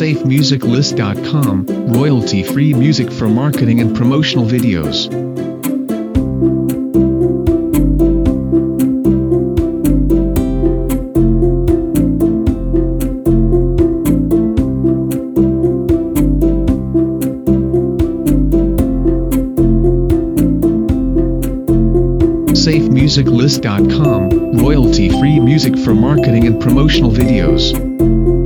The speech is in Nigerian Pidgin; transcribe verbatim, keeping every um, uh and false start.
safe music list dot com, royalty-free music for marketing and promotional videos. safe music list dot com, royalty-free music for marketing and promotional videos.